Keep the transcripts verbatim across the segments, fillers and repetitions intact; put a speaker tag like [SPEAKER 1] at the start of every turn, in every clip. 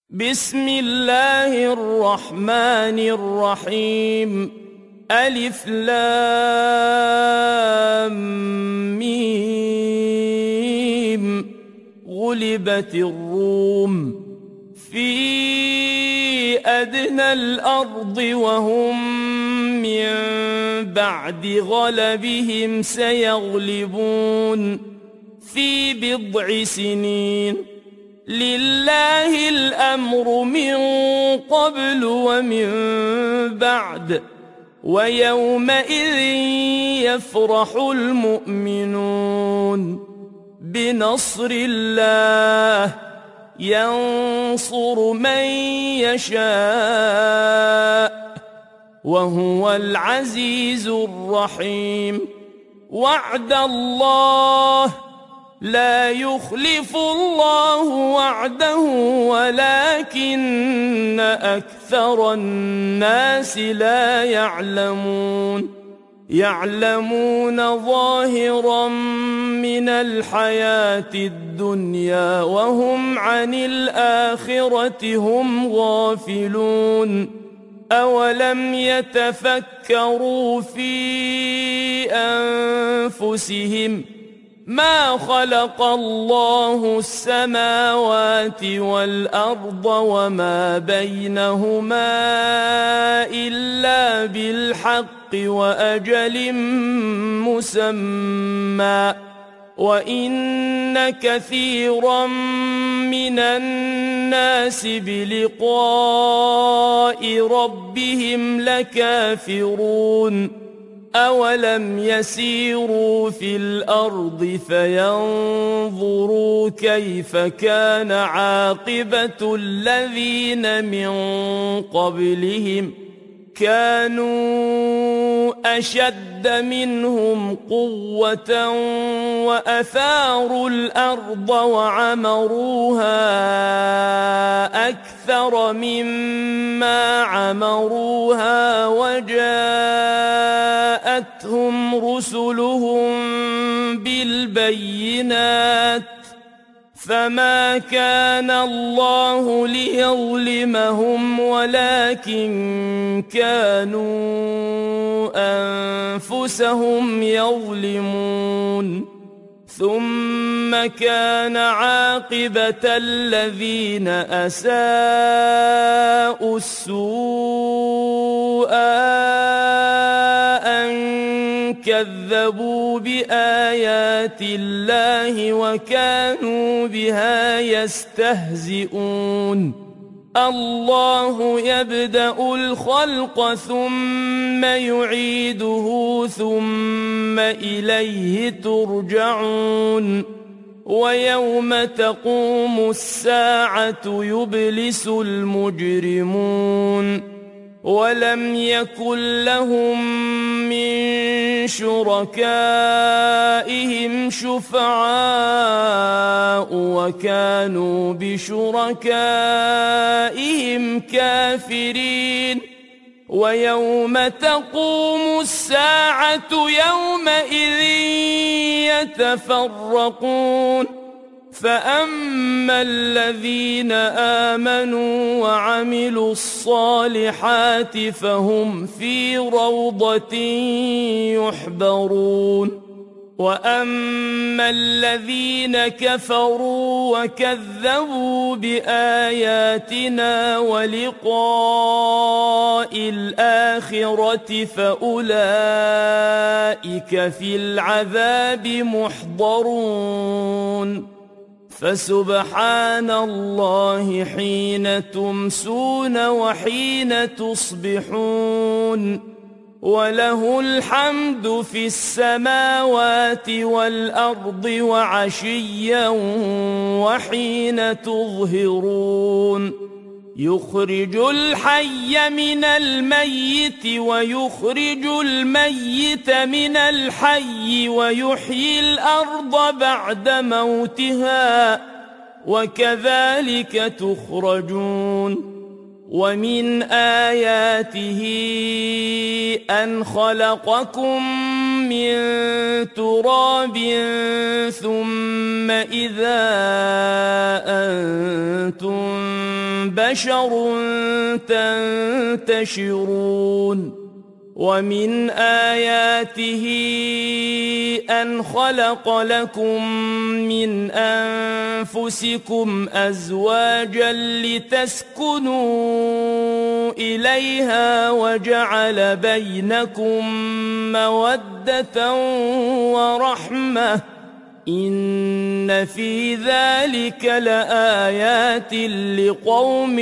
[SPEAKER 1] بسم الله الرحمن الرحيم. ألف لام ميم. غلبت الروم في أدنى الأرض وهم من بعد غلبهم سيغلبون في بضع سنين. لله الأمر من قبل ومن بعد ويومئذ يفرح المؤمنون بنصر الله ينصر من يشاء وهو العزيز الرحيم. وعد الله لا يخلف الله وعده ولكن أكثر الناس لا يعلمون. يعلمون ظاهرا من الحياة الدنيا وهم عن الآخرة هم غافلون. أولم يتفكروا في أنفسهم ما خلق الله السماوات والأرض وما بينهما إلا بالحق وأجل مسمى وإن كثيرا من الناس بلقاء ربهم لكافرون. أولم يسيروا في الأرض فينظروا كيف كان عاقبة الذين من قبلهم كانوا أشد منهم قوة وأثاروا الأرض وعمروها أكثر مما عمروها وجاءتهم رسلهم بالبينات فما كان الله ليظلمهم ولكن كانوا أنفسهم يظلمون. ثم كان عاقبة الذين أساءوا السوء أن كذبوا بآيات الله وكانوا بها يستهزئون. الله يبدأ الخلق ثم يعيده ثم إليه ترجعون. ويوم تقوم الساعة يبلس المجرمون ولم يكن لهم من شركائهم شفعاء وكانوا بشركائهم كافرين. ويوم تقوم الساعة يومئذ يتفرقون فأما الذين آمنوا وعملوا الصالحات فهم في روضة يحبرون. وأما الذين كفروا وكذبوا بآياتنا ولقاء الآخرة فأولئك في العذاب محضرون. فسبحان الله حين تمسون وحين تصبحون وله الحمد في السماوات والأرض وعشيا وحين تظهرون. يخرج الحي من الميت ويخرج الميت من الحي ويحيي الأرض بعد موتها وكذلك تخرجون. ومن آياته أن خلقكم من تراب ثم إذا أنتم بشر تنتشرون ومن آياته أن خلق لكم من أنفسكم أزواجا لتسكنوا إليها وجعل بينكم مودة ورحمة إن في ذلك لآيات لقوم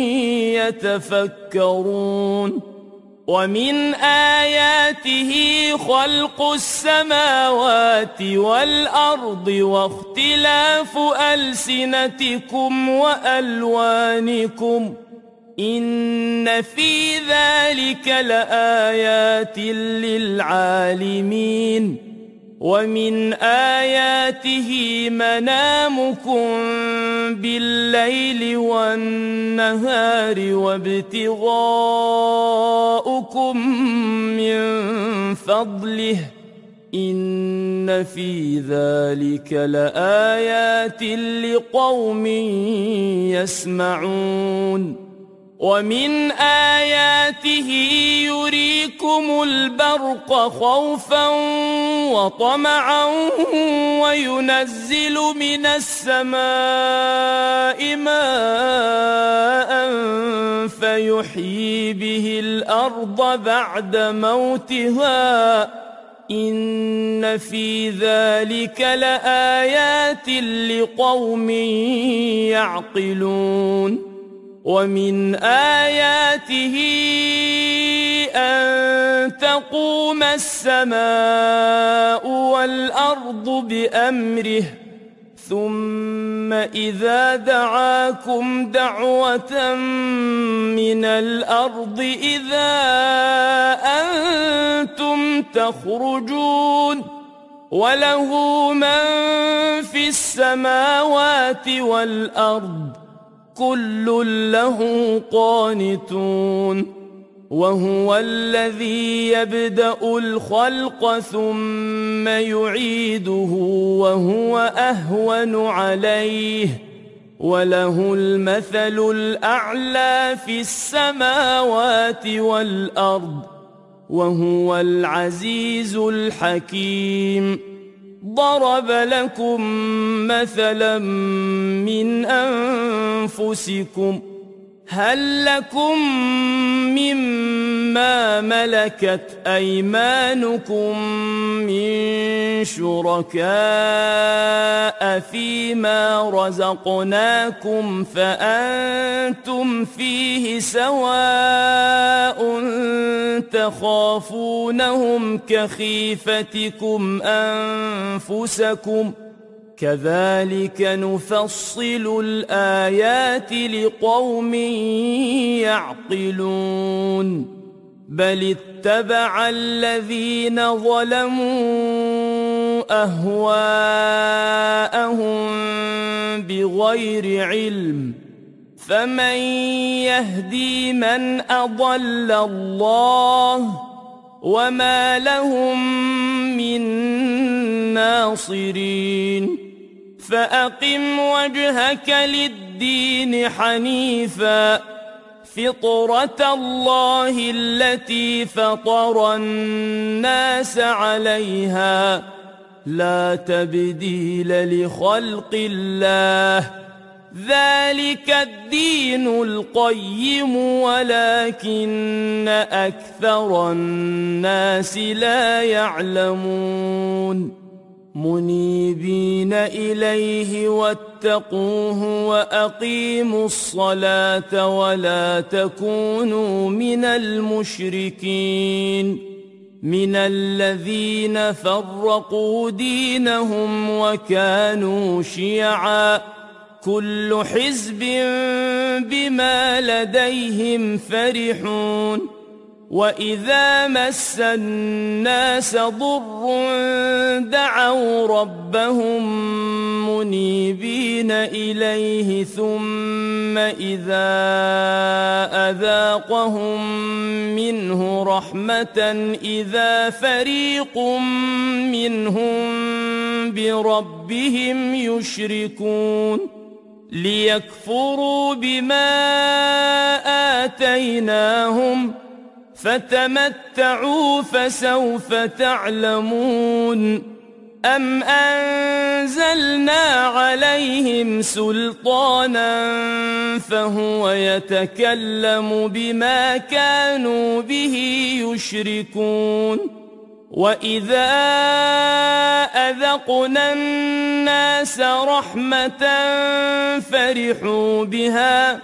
[SPEAKER 1] يتفكرون ومن آياته خلق السماوات والأرض واختلاف ألسنتكم وألوانكم إن في ذلك لآيات للعالمين ومن آياته منامكم بالليل والنهار وابتغاؤكم من فضله إن في ذلك لآيات لقوم يسمعون ومن آياته يريكم البرق خوفا وطمعا وينزل من السماء ماء فيحيي به الأرض بعد موتها إن في ذلك لآيات لقوم يعقلون ومن آياته أن تقوم السماء والأرض بأمره ثم إذا دعاكم دعوة من الأرض إذا أنتم تخرجون وله من في السماوات والأرض كل له قانتون وهو الذي يبدأ الخلق ثم يعيده وهو أهون عليه وله المثل الأعلى في السماوات والأرض وهو العزيز الحكيم ضرب لكم مثلا من أنفسكم هل لكم مما ملكت أيمانكم من شركاء فيما رزقناكم فأنتم فيه سواء تخافونهم كخيفتكم أنفسكم كذلك نفصل الآيات لقوم يعقلون بل اتبع الذين ظلموا أهواءهم بغير علم فمن يهدي من أضل الله وما لهم من ناصرين فأقم وجهك للدين حنيفا فطرة الله التي فطر الناس عليها لا تبديل لخلق الله ذلك الدين القيم ولكن أكثر الناس لا يعلمون منيبين إليه واتقوه وأقيموا الصلاة ولا تكونوا من المشركين من الذين فرقوا دينهم وكانوا شيعا كل حزب بما لديهم فرحون وإذا مس الناس ضر دعوا ربهم منيبين إليه ثم إذا أذاقهم منه رحمة إذا فريق منهم بربهم يشركون ليكفروا بما آتيناهم فتمتعوا فسوف تعلمون أم أنزلنا عليهم سلطانا فهو يتكلم بما كانوا به يشركون وإذا أذقنا الناس رحمة فرحوا بها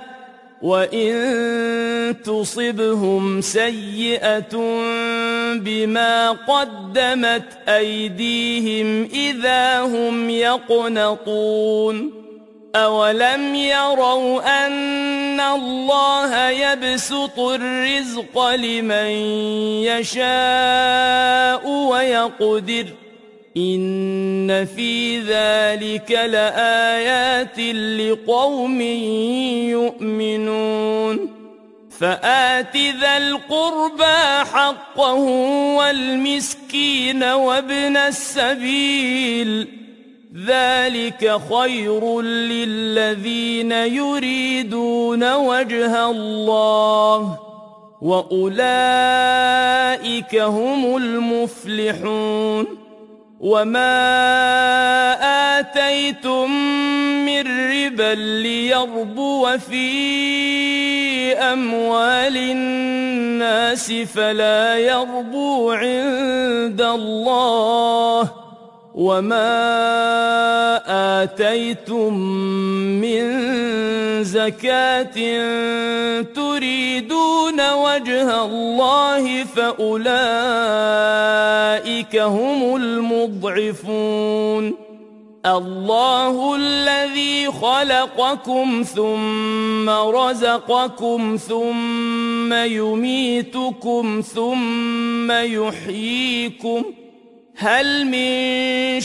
[SPEAKER 1] وإن تصبهم سيئة بما قدمت أيديهم إذا هم يقنطون أولم يروا أن الله يبسط الرزق لمن يشاء ويقدر إن في ذلك لآيات لقوم يؤمنون فآت ذا القربى حقه والمسكين وابن السبيل ذلك خير للذين يريدون وجه الله وأولئك هم المفلحون وما آتيتم من ربا ليربو في أموال الناس فلا يربو عند الله وما آتيتم من زكاة تريدون وجه الله فأولئك هم المضعفون الله الذي خلقكم ثم رزقكم ثم يميتكم ثم يحييكم هل من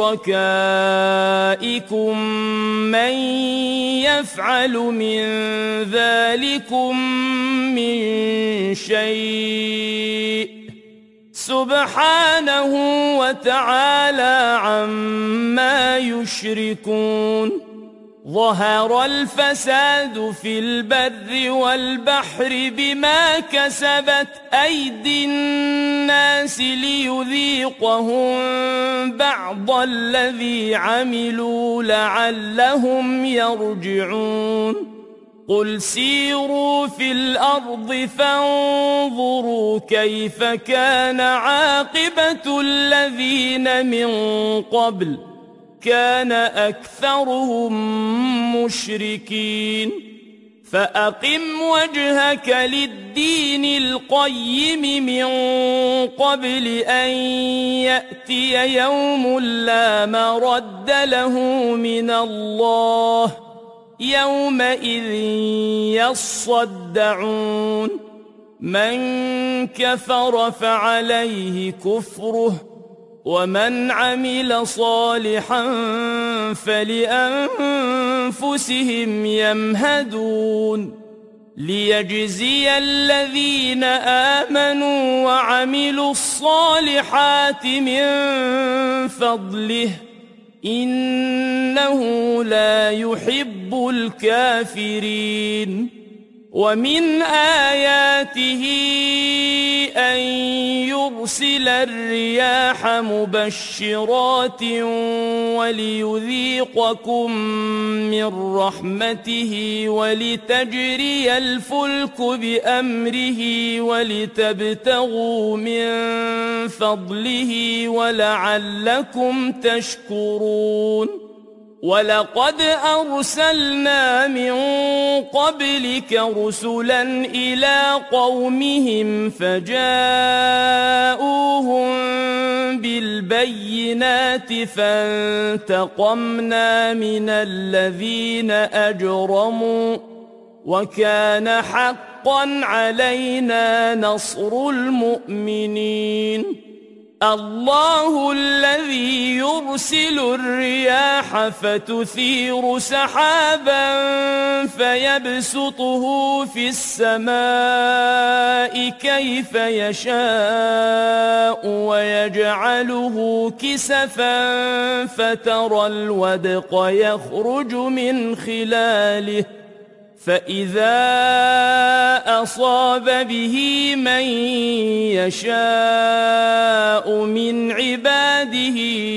[SPEAKER 1] شركائكم من يفعل من ذلكم من شيء سبحانه وتعالى عما يشركون ظهر الفساد في البر والبحر بما كسبت أيدي الناس ليذيقهم بعض الذي عملوا لعلهم يرجعون قل سيروا في الأرض فانظروا كيف كان عاقبة الذين من قبل كان أكثرهم مشركين فأقم وجهك للدين القيم من قبل أن يأتي يوم لا مرد له من الله يومئذ يصدعون من كفر فعليه كفره ومن عمل صالحا فلأنفسهم يمهدون ليجزي الذين آمنوا وعملوا الصالحات من فضله إنه لا يحب الكافرين ومن آياته أن يرسل الرياح مبشرات وليذيقكم من رحمته ولتجري الفلك بأمره ولتبتغوا من فضله ولعلكم تشكرون ولقد أرسلنا من قبلك رسلا إلى قومهم فجاءوهم بالبينات فانتقمنا من الذين أجرموا وكان حقا علينا نصر المؤمنين الله الذي يرسل الرياح فتثير سحابا فيبسطه في السماء كيف يشاء ويجعله كسفا فترى الودق يخرج من خلاله فإذا أصاب به من يشاء من عباده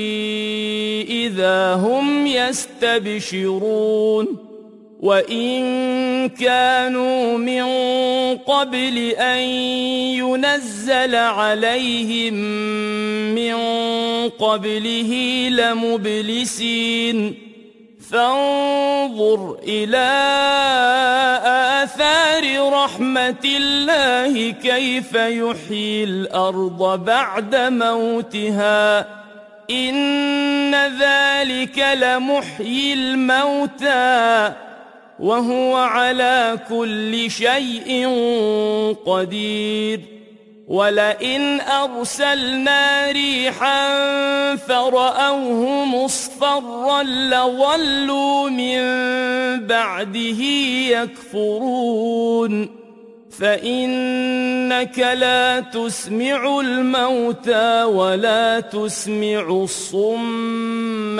[SPEAKER 1] إذا هم يستبشرون وإن كانوا من قبل أن ينزل عليهم من قبله لمبلسين فانظر إلى آثار رحمة الله كيف يحيي الأرض بعد موتها إن ذلك لمحيي الموتى وهو على كل شيء قدير ولئن أرسلنا ريحا فرأوه مصفرا لظلوا من بعده يكفرون فإنك لا تسمع الموتى ولا تسمع الصم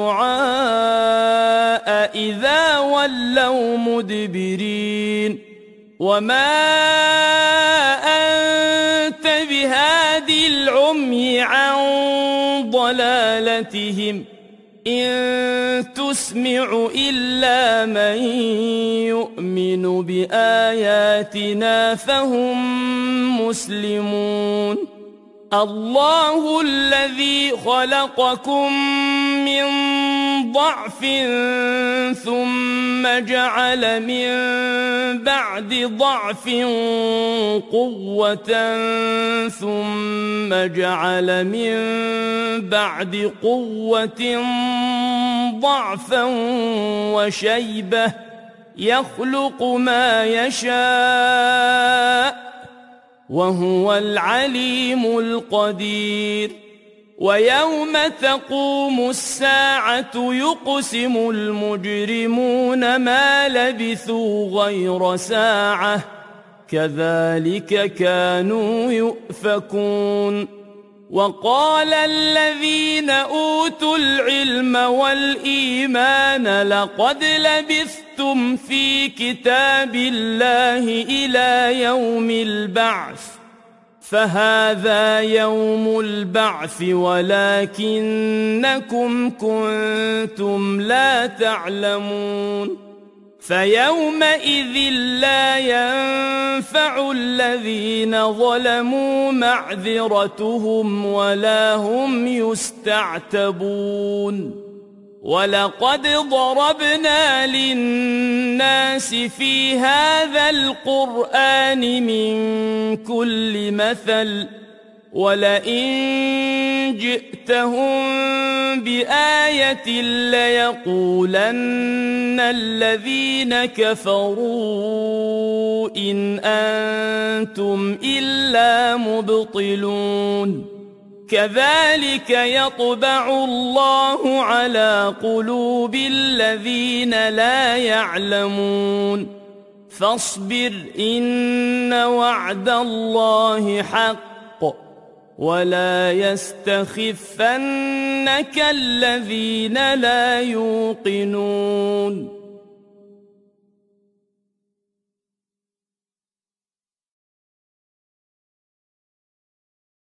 [SPEAKER 1] الدعاء إذا ولوا مدبرين وما أنت بهادي العمي عن ضلالتهم إن تسمع إلا من يؤمن بآياتنا فهم مسلمون الله الذي خلقكم من ضعف ثم جعل من بعد ضعف قوة ثم جعل من بعد قوة ضعفا وشيبة يخلق ما يشاء وهو العليم القدير ويوم تقوم الساعة يقسم المجرمون ما لبثوا غير ساعة كذلك كانوا يؤفكون وقال الذين أوتوا العلم والإيمان لقد لبثتم في كتاب الله إلى يوم البعث فهذا يوم البعث ولكنكم كنتم لا تعلمون فيومئذ لا ينفع الذين ظلموا معذرتهم ولا هم يستعتبون ولقد ضربنا للناس في هذا القرآن من كل مثل ولئن جئتهم بآية ليقولن الذين كفروا إن أنتم إلا مبطلون كذلك يطبع الله على قلوب الذين لا يعلمون فاصبر إن وعد الله حق ولا يستخفنك الذين لا يوقنون